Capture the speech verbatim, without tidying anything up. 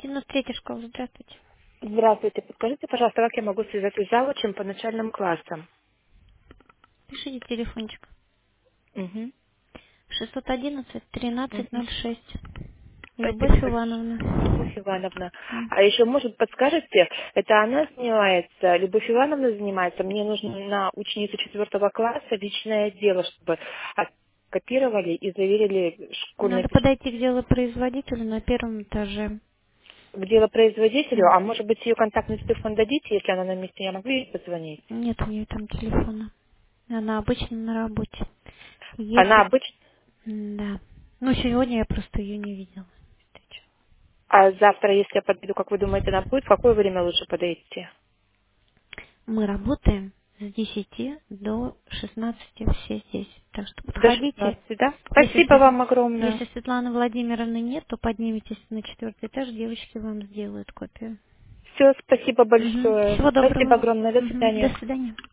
девяносто третья школа, здравствуйте. Здравствуйте. Подскажите, пожалуйста, как я могу связаться с завучем по начальным классам? Пишите телефончик. Угу. шестьсот одиннадцать тринадцать Угу. ноль шесть. Спасибо Любовь большое. Ивановна. Любовь Ивановна. М. А еще, может, подскажете, это она занимается, Любовь Ивановна занимается, мне нужно на ученицу четвертого класса личное дело, чтобы копировали и заверили школьный Надо подойти к делопроизводителю на первом этаже. в делопроизводителю, М. а может быть ее контактный телефон дадите, если она на месте, я могу ей позвонить? Нет у нее там телефона. Она обычно на работе. Она Если... обычно, М, Да. Ну, сегодня я просто ее не видела. Встречу. а завтра, если я подойду, как вы думаете, она будет, в какое время лучше подойти? Мы работаем с десяти до шестнадцати все здесь. Так что До подходите. шестнадцати, да? Если, Спасибо Свет- вам огромное. Если Светланы Владимировны нет, то поднимитесь на четвертый этаж, девочки вам сделают копию. Все, спасибо Мгм. большое. Всего Спасибо доброго. огромное. До Мгм. До свидания. свидания.